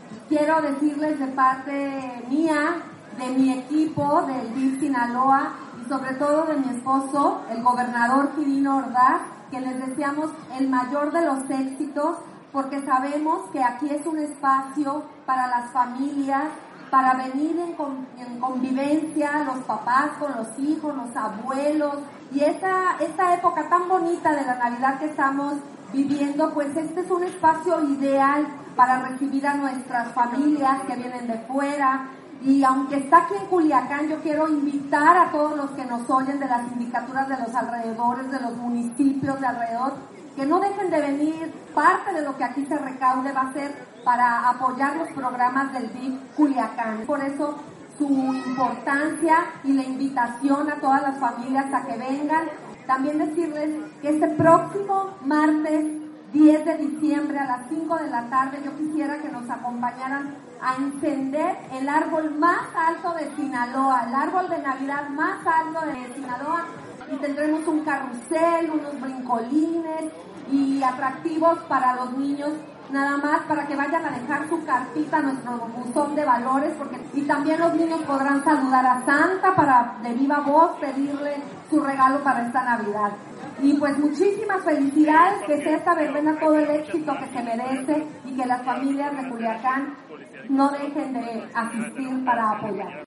Quiero decirles de parte mía, de mi equipo del DIF Sinaloa y sobre todo de mi esposo, el gobernador Quirino Ordaz, que les deseamos el mayor de los éxitos, porque sabemos que aquí es un espacio para las familias, para venir en convivencia, los papás con los hijos, los abuelos, y esta época tan bonita de la Navidad que estamos viviendo, pues este es un espacio ideal para recibir a nuestras familias que vienen de fuera. Y aunque está aquí en Culiacán, yo quiero invitar a todos los que nos oyen de las sindicaturas de los alrededores, de los municipios de alrededor, que no dejen de venir. Parte de lo que aquí se recaude va a ser para apoyar los programas del DIF Culiacán. Por eso su importancia y la invitación a todas las familias a que vengan. También decirles que este próximo martes 10 de diciembre a las 5 de la tarde yo quisiera que nos acompañaran a encender el árbol más alto de Sinaloa, el árbol de Navidad más alto de Sinaloa, y tendremos un carrusel, unos brincolines y atractivos para los niños, nada más para que vayan a dejar su cartita a nuestro buzón de valores, y también los niños podrán saludar a Santa para de viva voz pedirle su regalo para esta Navidad. Y pues muchísimas felicidades, que sea esta verbena todo el éxito que se merece y que las familias de Culiacán no dejen de asistir para apoyar.